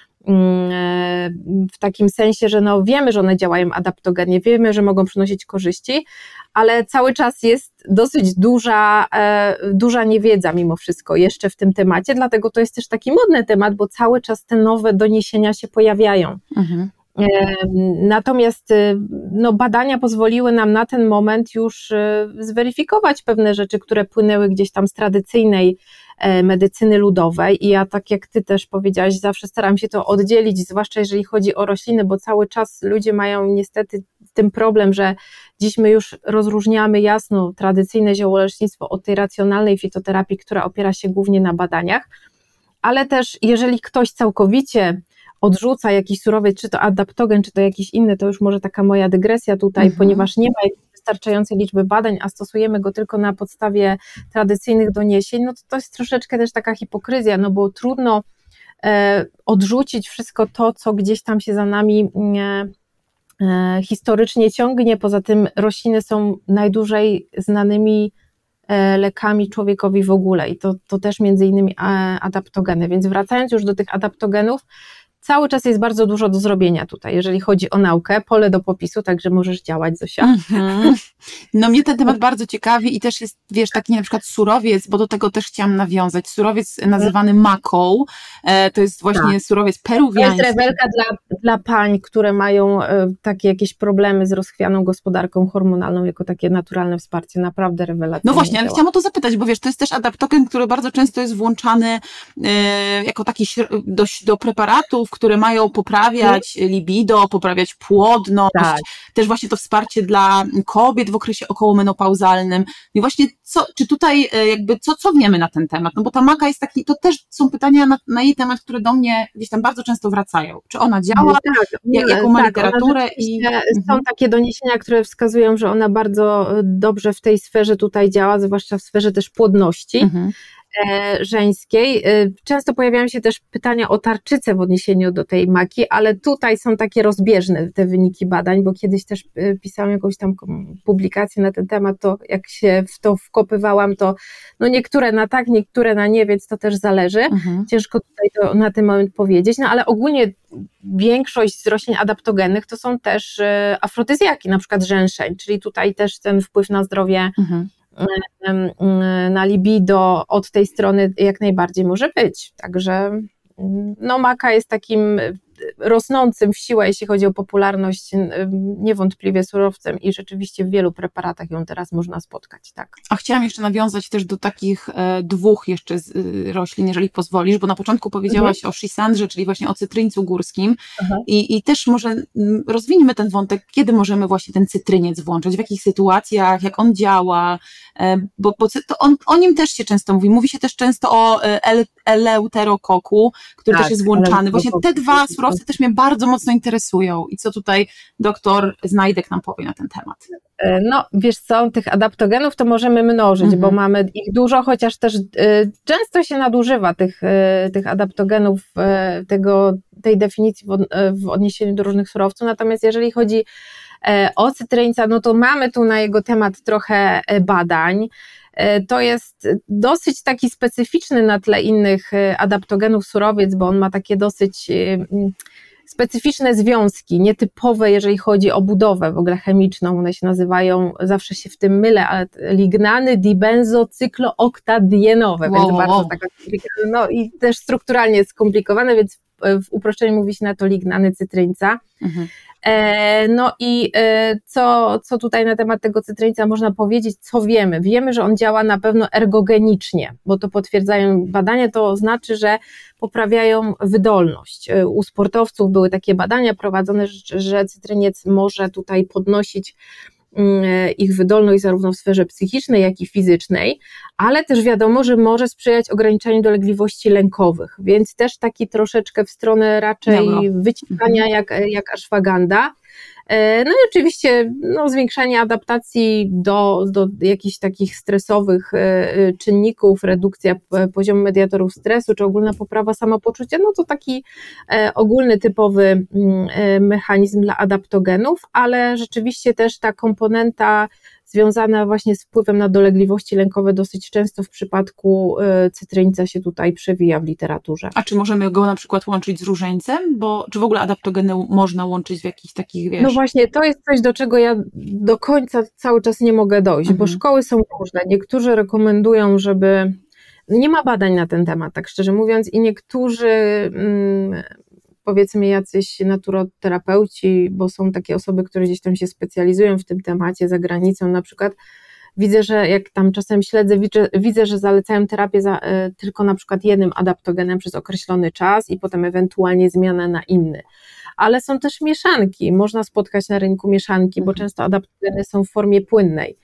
S2: W takim sensie, że no wiemy, że one działają adaptogennie, wiemy, że mogą przynosić korzyści, ale cały czas jest dosyć duża, duża niewiedza mimo wszystko jeszcze w tym temacie, dlatego to jest też taki modny temat, bo cały czas te nowe doniesienia się pojawiają. Mhm. Natomiast no, badania pozwoliły nam na ten moment już zweryfikować pewne rzeczy, które płynęły gdzieś tam z tradycyjnej medycyny ludowej i ja, tak jak ty też powiedziałaś, zawsze staram się to oddzielić, zwłaszcza jeżeli chodzi o rośliny, bo cały czas ludzie mają niestety z tym problem, że dziś my już rozróżniamy jasno tradycyjne ziołolecznictwo od tej racjonalnej fitoterapii, która opiera się głównie na badaniach, ale też jeżeli ktoś całkowicie odrzuca jakiś surowiec, czy to adaptogen, czy to jakiś inny, to już może taka moja dygresja tutaj, mhm. ponieważ nie ma wystarczającej liczby badań, a stosujemy go tylko na podstawie tradycyjnych doniesień, no to to jest troszeczkę też taka hipokryzja, no bo trudno e, odrzucić wszystko to, co gdzieś tam się za nami e, e, historycznie ciągnie, poza tym rośliny są najdłużej znanymi e, lekami człowiekowi w ogóle i to, to też między innymi adaptogeny, więc wracając już do tych adaptogenów, cały czas jest bardzo dużo do zrobienia tutaj, jeżeli chodzi o naukę, pole do popisu, także możesz działać, Zosia.
S1: Mm-hmm. No mnie ten temat bardzo ciekawi i też jest, wiesz, taki na przykład surowiec, bo do tego też chciałam nawiązać, surowiec nazywany maką, e, to jest właśnie tak. surowiec peruwiański.
S2: To jest rewelka dla, dla pań, które mają e, takie jakieś problemy z rozchwianą gospodarką hormonalną, jako takie naturalne wsparcie, naprawdę rewelacyjne.
S1: No właśnie, ale chciałam o to zapytać, bo wiesz, to jest też adaptogen, który bardzo często jest włączany e, jako taki do, do preparatów, które mają poprawiać libido, poprawiać płodność, tak. też właśnie to wsparcie dla kobiet w okresie okołomenopauzalnym. I właśnie co, czy tutaj jakby, co, co wiemy na ten temat? No bo ta maka jest taki, to też są pytania na, na jej temat, które do mnie gdzieś tam bardzo często wracają. Czy ona działa,
S2: tak,
S1: jak, jaką ma
S2: tak,
S1: literaturę? I
S2: są
S1: mhm.
S2: takie doniesienia, które wskazują, że ona bardzo dobrze w tej sferze tutaj działa, zwłaszcza w sferze też płodności. Mhm. żeńskiej. Często pojawiają się też pytania o tarczycę w odniesieniu do tej maki, ale tutaj są takie rozbieżne te wyniki badań, bo kiedyś też pisałam jakąś tam publikację na ten temat, to jak się w to wkopywałam, to no niektóre na tak, niektóre na nie, więc to też zależy. Mhm. Ciężko tutaj to na ten moment powiedzieć, no ale ogólnie większość z roślin adaptogennych to są też afrodyzjaki, na przykład rzęszeń, czyli tutaj też ten wpływ na zdrowie mhm. na libido od tej strony jak najbardziej może być. Także no maka jest takim rosnącym w siłę, jeśli chodzi o popularność, niewątpliwie surowcem i rzeczywiście w wielu preparatach ją teraz można spotkać, tak.
S1: A chciałam jeszcze nawiązać też do takich e, dwóch jeszcze z, y, roślin, jeżeli pozwolisz, bo na początku powiedziałaś mhm. o szysandrze, czyli właśnie o cytryńcu górskim i, i też może m, rozwiniemy ten wątek, kiedy możemy właśnie ten cytryniec włączać, w jakich sytuacjach, jak on działa, e, bo, bo to on, o nim też się często mówi, mówi się też często o el, eleuterokoku, który tak, też jest włączany, właśnie te dwa surowce też mnie bardzo mocno interesują i co tutaj doktor Znajdek nam powie na ten temat.
S2: No wiesz co, tych adaptogenów to możemy mnożyć, mhm. bo mamy ich dużo, chociaż też y, często się nadużywa tych, y, tych adaptogenów, y, tego, tej definicji w, od, y, w odniesieniu do różnych surowców, natomiast jeżeli chodzi y, o cytryńca, no to mamy tu na jego temat trochę badań. To jest dosyć taki specyficzny na tle innych adaptogenów surowiec, bo on ma takie dosyć specyficzne związki, nietypowe, jeżeli chodzi o budowę w ogóle chemiczną, one się nazywają, zawsze się w tym mylę, ale lignany dibenzocyklooktaδιenowe, wow, więc bardzo wow. taka skomplikowana, no i też strukturalnie skomplikowane, więc w uproszczeniu mówi się na to lignany cytryńca. Mhm. No i co, co tutaj na temat tego cytryńca można powiedzieć, co wiemy? Wiemy, że on działa na pewno ergogenicznie, bo to potwierdzają badania, to znaczy, że poprawiają wydolność. U sportowców były takie badania prowadzone, że cytryniec może tutaj podnosić ich wydolność zarówno w sferze psychicznej, jak i fizycznej, ale też wiadomo, że może sprzyjać ograniczaniu dolegliwości lękowych, więc też taki troszeczkę w stronę raczej no, no. wyciskania jak, jak ashwagandha. No i oczywiście no, zwiększanie adaptacji do, do jakichś takich stresowych czynników, redukcja poziomu mediatorów stresu, czy ogólna poprawa samopoczucia, no to taki ogólny, typowy mechanizm dla adaptogenów, ale rzeczywiście też ta komponenta związana właśnie z wpływem na dolegliwości lękowe dosyć często w przypadku cytryńca się tutaj przewija w literaturze.
S1: A czy możemy go na przykład łączyć z różańcem? Bo czy w ogóle adaptogeny można łączyć w jakichś takich, wiesz...
S2: No właśnie, to jest coś, do czego ja do końca cały czas nie mogę dojść, mhm. bo szkoły są różne. Niektórzy rekomendują, żeby... Nie ma badań na ten temat, tak szczerze mówiąc, i niektórzy... Mm, powiedzmy jacyś naturoterapeuci, bo są takie osoby, które gdzieś tam się specjalizują w tym temacie za granicą, na przykład widzę, że jak tam czasem śledzę, widzę, widzę że zalecają terapię za, y, tylko na przykład jednym adaptogenem przez określony czas i potem ewentualnie zmianę na inny. Ale są też mieszanki, można spotkać na rynku mieszanki, bo często adaptogeny są w formie płynnej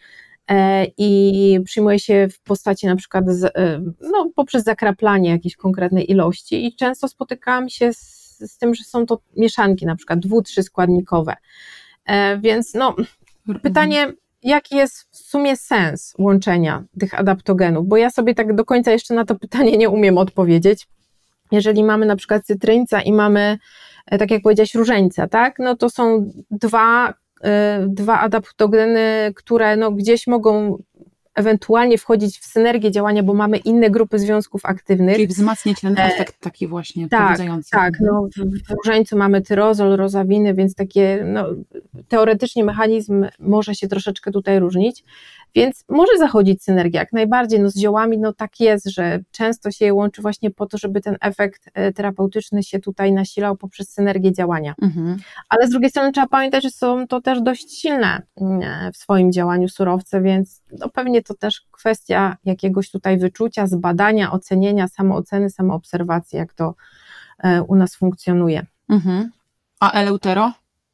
S2: i przyjmuje się w postaci na przykład z, no, poprzez zakraplanie jakiejś konkretnej ilości i często spotykałam się z z tym, że są to mieszanki na przykład dwu-, trzyskładnikowe. E, więc no, pytanie, jaki jest w sumie sens łączenia tych adaptogenów, bo ja sobie tak do końca jeszcze na to pytanie nie umiem odpowiedzieć. Jeżeli mamy na przykład cytryńca i mamy, tak jak powiedziałaś, różańca, tak, no to są dwa, e, dwa adaptogeny, które no gdzieś mogą ewentualnie wchodzić w synergię działania, bo mamy inne grupy związków aktywnych.
S1: Czyli wzmacniać ten efekt taki właśnie
S2: tak,
S1: pobudzający.
S2: Tak, no w, w różańcu mamy tyrozol, rozawiny, więc takie, no teoretycznie mechanizm może się troszeczkę tutaj różnić, więc może zachodzić synergia, jak najbardziej, no z ziołami, no tak jest, że często się je łączy właśnie po to, żeby ten efekt terapeutyczny się tutaj nasilał poprzez synergię działania. Mhm. Ale z drugiej strony trzeba pamiętać, że są to też dość silne w swoim działaniu surowce, więc no pewnie to też kwestia jakiegoś tutaj wyczucia, zbadania, ocenienia, samooceny, samoobserwacji, jak to u nas funkcjonuje.
S1: Mhm. A Eleutero?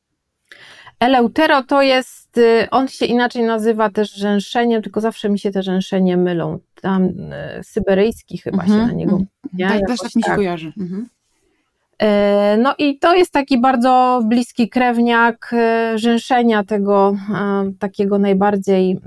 S2: Eleutero to jest, on się inaczej nazywa też rzęszeniem, tylko zawsze mi się te rzęszenie mylą. Tam syberyjski chyba mhm. się na niego...
S1: Ja, tak, też tak mi się tak. kojarzy. Mhm.
S2: No i to jest taki bardzo bliski krewniak rzęszenia tego takiego najbardziej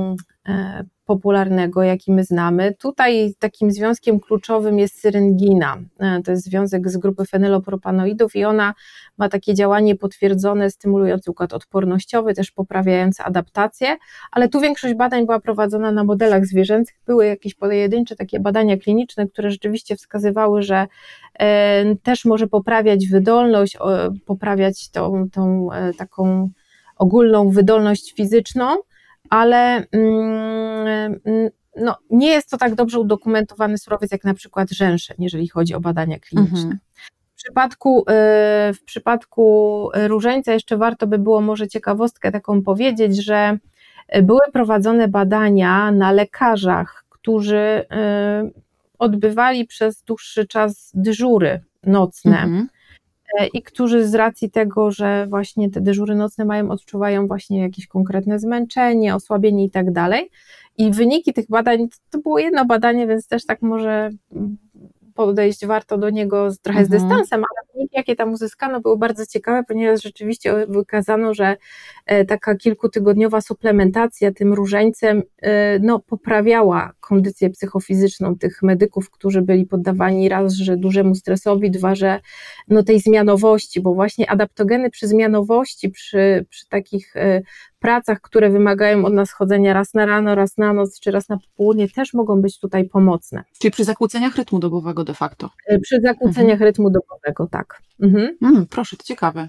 S2: popularnego, jaki my znamy. Tutaj takim związkiem kluczowym jest syryngina. To jest związek z grupy fenylopropanoidów i ona ma takie działanie potwierdzone, stymulujące układ odpornościowy, też poprawiające adaptację, ale tu większość badań była prowadzona na modelach zwierzęcych. Były jakieś pojedyncze takie badania kliniczne, które rzeczywiście wskazywały, że e, też może poprawiać wydolność, o, poprawiać tą, tą e, taką ogólną wydolność fizyczną, ale mm, no, nie jest to tak dobrze udokumentowany surowiec jak na przykład rzęszeń, jeżeli chodzi o badania kliniczne. Mhm. W przypadku, w przypadku różańca jeszcze warto by było może ciekawostkę taką powiedzieć, że były prowadzone badania na lekarzach, którzy odbywali przez dłuższy czas dyżury nocne. Mhm. I którzy z racji tego, że właśnie te dyżury nocne mają, odczuwają właśnie jakieś konkretne zmęczenie, osłabienie i tak dalej. I wyniki tych badań, to było jedno badanie, więc też tak może podejść warto do niego z, trochę mhm. z dystansem, ale wyniki, jakie tam uzyskano, były bardzo ciekawe, ponieważ rzeczywiście wykazano, że taka kilkutygodniowa suplementacja tym różańcem no, poprawiała kondycję psychofizyczną tych medyków, którzy byli poddawani raz, że dużemu stresowi, dwa, że no, tej zmianowości, bo właśnie adaptogeny przy zmianowości, przy, przy takich pracach, które wymagają od nas chodzenia raz na rano, raz na noc, czy raz na popołudnie, też mogą być tutaj pomocne.
S1: Czyli przy zakłóceniach rytmu dobowego de facto?
S2: Przy zakłóceniach mhm. rytmu dobowego, tak.
S1: Mhm. Mm, proszę, to ciekawe.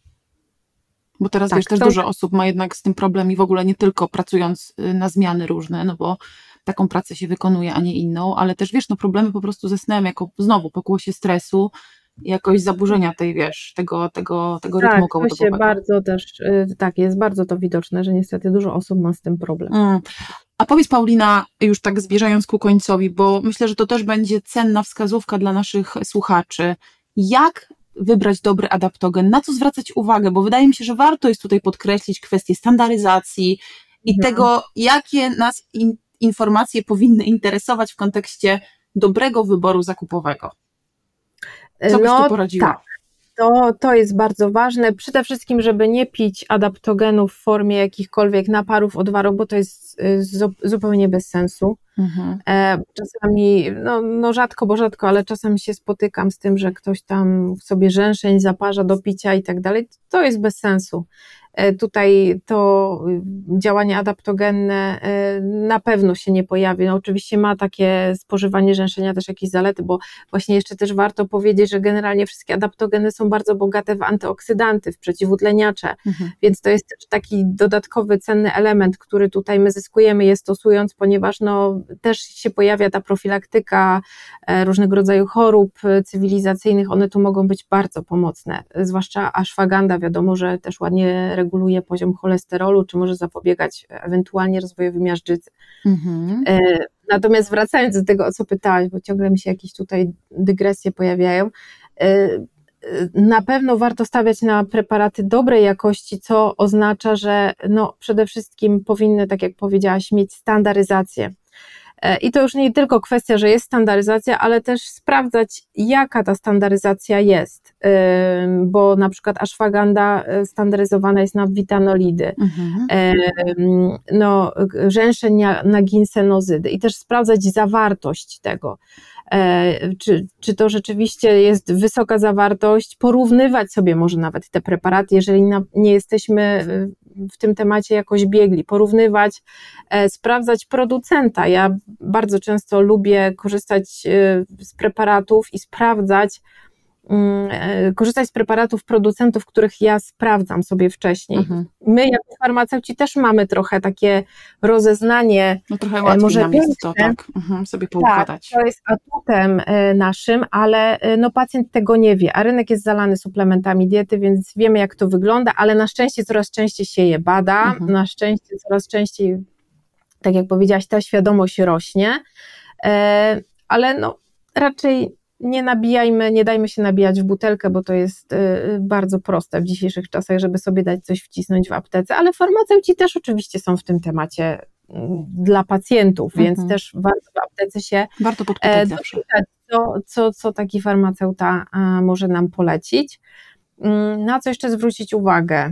S1: Bo teraz tak, wiesz, też to... dużo osób ma jednak z tym problem i w ogóle nie tylko pracując na zmiany różne, no bo taką pracę się wykonuje, a nie inną, ale też wiesz, no problemy po prostu ze snem, jako znowu pokłosie stresu, jakoś zaburzenia tej, wiesz, tego, tego, tego
S2: tak,
S1: rytmu kołodobowego.
S2: Tak, to się bardzo też, tak, jest bardzo to widoczne, że niestety dużo osób ma z tym problem.
S1: Mm. A powiedz, Paulina, już tak zbliżając ku końcowi, bo myślę, że to też będzie cenna wskazówka dla naszych słuchaczy, jak wybrać dobry adaptogen, na co zwracać uwagę, bo wydaje mi się, że warto jest tutaj podkreślić kwestię standaryzacji i mhm. tego, jakie nas in, informacje powinny interesować w kontekście dobrego wyboru zakupowego. Co byś
S2: no,
S1: tu poradziła?
S2: Tak. To, to jest bardzo ważne. Przede wszystkim, żeby nie pić adaptogenów w formie jakichkolwiek naparów, odwarów, bo to jest zupełnie bez sensu. Mhm. Czasami, no, no rzadko, bo rzadko, ale czasami się spotykam z tym, że ktoś tam sobie rzęszeń zaparza do picia i tak dalej. To jest bez sensu. Tutaj to działanie adaptogenne na pewno się nie pojawi. No oczywiście ma takie spożywanie rzęszenia też jakieś zalety, bo właśnie jeszcze też warto powiedzieć, że generalnie wszystkie adaptogeny są bardzo bogate w antyoksydanty, w przeciwutleniacze, mhm. więc to jest też taki dodatkowy, cenny element, który tutaj my zyskujemy je stosując, ponieważ no też się pojawia ta profilaktyka różnego rodzaju chorób cywilizacyjnych, one tu mogą być bardzo pomocne, zwłaszcza ashwaganda, wiadomo, że też ładnie reguluje poziom cholesterolu, czy może zapobiegać ewentualnie rozwojowi miażdżycy. Mhm. Natomiast wracając do tego, o co pytałaś, bo ciągle mi się jakieś tutaj dygresje pojawiają, na pewno warto stawiać na preparaty dobrej jakości, co oznacza, że no przede wszystkim powinny, tak jak powiedziałaś, mieć standaryzację. I to już nie tylko kwestia, że jest standaryzacja, ale też sprawdzać, jaka ta standaryzacja jest, bo na przykład ashwaganda standaryzowana jest na witanolidy, mhm. no, rzęszeń na ginsenozydy i też sprawdzać zawartość tego. Czy, czy to rzeczywiście jest wysoka zawartość, porównywać sobie może nawet te preparaty, jeżeli na, nie jesteśmy w tym temacie jakoś biegli, porównywać, e, sprawdzać producenta. Ja bardzo często lubię korzystać e, z preparatów i sprawdzać, korzystać z preparatów producentów, których ja sprawdzam sobie wcześniej. Mhm. My jako farmaceuci też mamy trochę takie rozeznanie.
S1: No trochę łatwiej może nam jest to tak mhm, sobie poukładać.
S2: Tak, to jest atutem naszym, ale no pacjent tego nie wie, a rynek jest zalany suplementami diety, więc wiemy jak to wygląda, ale na szczęście coraz częściej się je bada, mhm. na szczęście coraz częściej, tak jak powiedziałaś, ta świadomość rośnie, ale no raczej nie nabijajmy, nie dajmy się nabijać w butelkę, bo to jest y, bardzo proste w dzisiejszych czasach, żeby sobie dać coś wcisnąć w aptece, ale farmaceuci też oczywiście są w tym temacie y, dla pacjentów, mhm. więc też warto w aptece się
S1: warto podpytać zawsze.
S2: Co, co, co taki farmaceuta a, może nam polecić. Y, na co jeszcze zwrócić uwagę?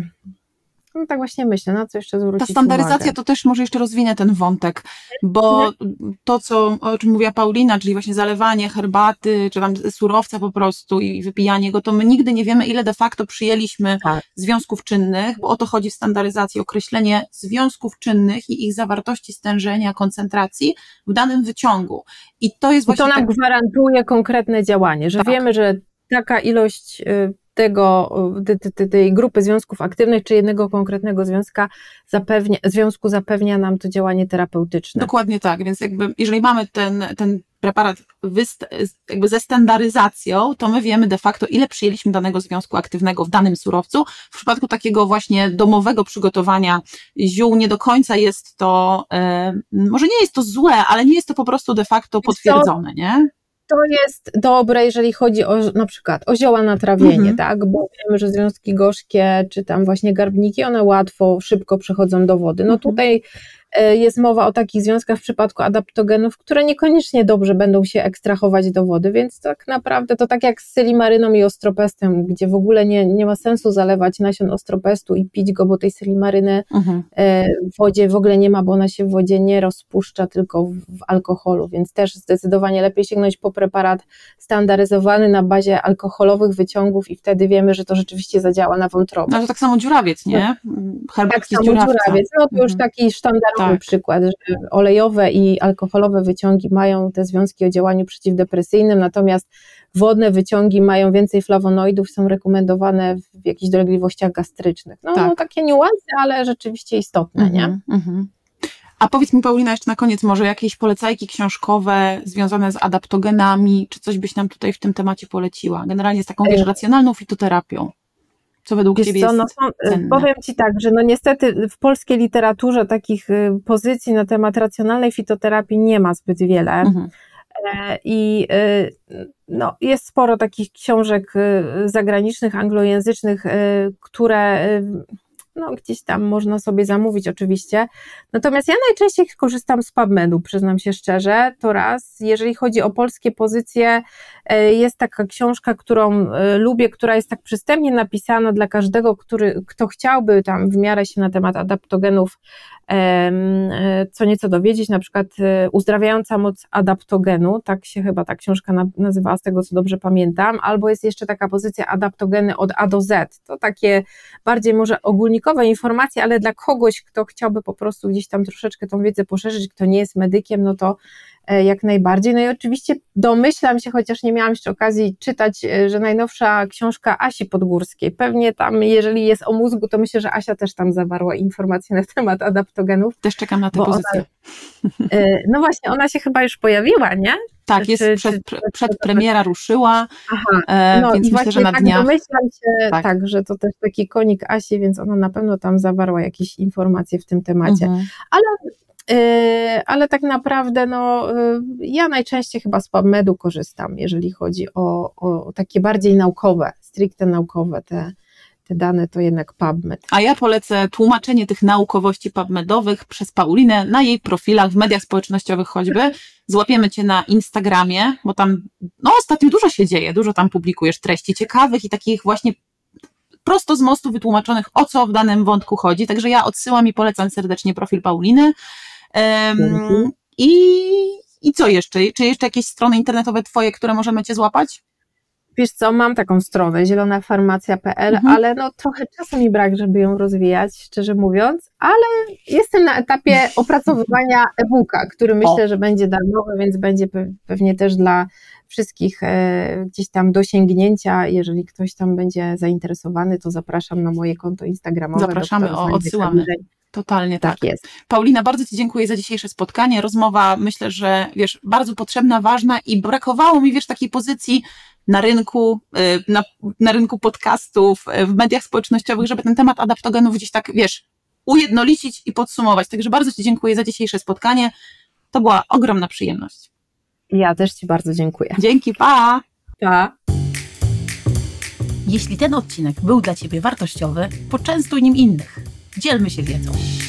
S2: No tak właśnie myślę, na co jeszcze zwrócić uwagę.
S1: Ta standaryzacja uwagę. To też może jeszcze rozwinę ten wątek, bo to, co, o czym mówiła Paulina, czyli właśnie zalewanie herbaty, czy tam surowca po prostu i wypijanie go, to my nigdy nie wiemy, ile de facto przyjęliśmy tak. związków czynnych, bo o to chodzi w standaryzacji, określenie związków czynnych i ich zawartości stężenia, koncentracji w danym wyciągu. I to jest właśnie
S2: I to nam
S1: tak...
S2: gwarantuje konkretne działanie, że tak. wiemy, że taka ilość tego, tej grupy związków aktywnych, czy jednego konkretnego związka zapewnia, związku zapewnia nam to działanie terapeutyczne.
S1: Dokładnie tak, więc jakby jeżeli mamy ten, ten preparat wyst, jakby ze standaryzacją, to my wiemy de facto, ile przyjęliśmy danego związku aktywnego w danym surowcu. W przypadku takiego właśnie domowego przygotowania ziół nie do końca jest to, e, może nie jest to złe, ale nie jest to po prostu de facto potwierdzone, nie?
S2: To jest dobre, jeżeli chodzi o na przykład o zioła na trawienie, mhm. tak, bo wiemy, że związki gorzkie, czy tam właśnie garbniki, one łatwo, szybko przechodzą do wody. No mhm. tutaj jest mowa o takich związkach w przypadku adaptogenów, które niekoniecznie dobrze będą się ekstrahować do wody, więc tak naprawdę to tak jak z sylimaryną i ostropestem, gdzie w ogóle nie, nie ma sensu zalewać nasion ostropestu i pić go, bo tej sylimaryny mhm. w wodzie w ogóle nie ma, bo ona się w wodzie nie rozpuszcza, tylko w alkoholu, więc też zdecydowanie lepiej sięgnąć po preparat standaryzowany na bazie alkoholowych wyciągów i wtedy wiemy, że to rzeczywiście zadziała na wątrobę.
S1: No to tak samo dziurawiec, nie?
S2: Herbatki tak samo dziurawiec, no to mhm. już taki sztandarowy tak. przykład, że olejowe i alkoholowe wyciągi mają te związki o działaniu przeciwdepresyjnym, natomiast wodne wyciągi mają więcej flawonoidów, są rekomendowane w jakichś dolegliwościach gastrycznych. No, tak. no takie niuanse, ale rzeczywiście istotne, mm-hmm, nie? Mm-hmm.
S1: A powiedz mi, Paulina, jeszcze na koniec może jakieś polecajki książkowe związane z adaptogenami, czy coś byś nam tutaj w tym temacie poleciła? Generalnie z taką, wiesz, racjonalną fitoterapią. Co według Wiesz Ciebie co, jest
S2: no są,
S1: cenne?
S2: Powiem Ci tak, że no niestety w polskiej literaturze takich pozycji na temat racjonalnej fitoterapii nie ma zbyt wiele. Mhm. I no, jest sporo takich książek zagranicznych, anglojęzycznych, które no, gdzieś tam można sobie zamówić oczywiście. Natomiast ja najczęściej korzystam z PubMedu, przyznam się szczerze, to raz. Jeżeli chodzi o polskie pozycje, jest taka książka, którą lubię, która jest tak przystępnie napisana dla każdego, który, kto chciałby tam w miarę się na temat adaptogenów co nieco dowiedzieć, na przykład Uzdrawiająca moc adaptogenu, tak się chyba ta książka nazywała, z tego co dobrze pamiętam, albo jest jeszcze taka pozycja Adaptogeny od A do Z, to takie bardziej może ogólnikowe informacje, ale dla kogoś, kto chciałby po prostu gdzieś tam troszeczkę tą wiedzę poszerzyć, kto nie jest medykiem, no to jak najbardziej. No i oczywiście domyślam się, chociaż nie miałam jeszcze okazji czytać, że najnowsza książka Asi Podgórskiej, pewnie tam, jeżeli jest o mózgu, to myślę, że Asia też tam zawarła informacje na temat adaptogenów.
S1: Też czekam na tę pozycję.
S2: Ona, no właśnie, ona się chyba już pojawiła, nie?
S1: Tak, jest czy, przed, czy, przed premiera ruszyła,
S2: Aha, no
S1: więc
S2: i
S1: myślę, że na
S2: tak
S1: dniach.
S2: domyślam się, tak. tak, że to też taki konik Asi, więc ona na pewno tam zawarła jakieś informacje w tym temacie. Mhm. Ale ale tak naprawdę no, ja najczęściej chyba z PubMedu korzystam, jeżeli chodzi o, o takie bardziej naukowe, stricte naukowe te, te dane, to jednak PubMed.
S1: A ja polecę tłumaczenie tych naukowości PubMedowych przez Paulinę na jej profilach w mediach społecznościowych choćby. Złapiemy Cię na Instagramie, bo tam no ostatnio dużo się dzieje, dużo tam publikujesz treści ciekawych i takich właśnie prosto z mostu wytłumaczonych, o co w danym wątku chodzi. Także ja odsyłam i polecam serdecznie profil Pauliny. Um, i, I co jeszcze? Czy jeszcze jakieś strony internetowe Twoje, które możemy Cię złapać?
S2: Wiesz co, mam taką stronę zielona farmacja kropka pe el,
S1: Mhm.
S2: ale no trochę czasu mi brak, żeby ją rozwijać, szczerze mówiąc, ale jestem na etapie opracowywania e-booka, który myślę,
S1: O.
S2: że będzie darmowy, więc będzie pewnie też dla wszystkich e, gdzieś tam do sięgnięcia. Jeżeli ktoś tam będzie zainteresowany, to zapraszam na moje konto instagramowe.
S1: Zapraszamy,
S2: doktor
S1: o,
S2: Znajdę
S1: odsyłamy.
S2: Kamień.
S1: Totalnie tak.
S2: Tak jest.
S1: Paulina, bardzo Ci dziękuję za dzisiejsze spotkanie. Rozmowa, myślę, że wiesz, bardzo potrzebna, ważna i brakowało mi, wiesz, takiej pozycji na rynku, na, na rynku podcastów, w mediach społecznościowych, żeby ten temat adaptogenów gdzieś tak, wiesz, ujednolicić i podsumować. Także bardzo Ci dziękuję za dzisiejsze spotkanie. To była ogromna przyjemność.
S2: Ja też Ci bardzo dziękuję.
S1: Dzięki, pa!
S2: Pa!
S1: Jeśli ten odcinek był dla Ciebie wartościowy, poczęstuj nim innych. Dzielmy się wiedzą.